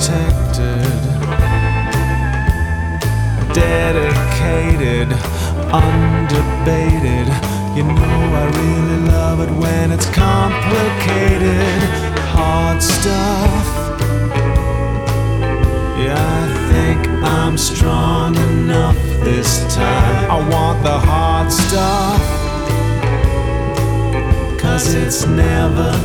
protected, dedicated, undebated. You know I really love it when it's complicated, hard stuff. Yeah, I think I'm strong enough this time. I want the hard stuff, 'cause it's never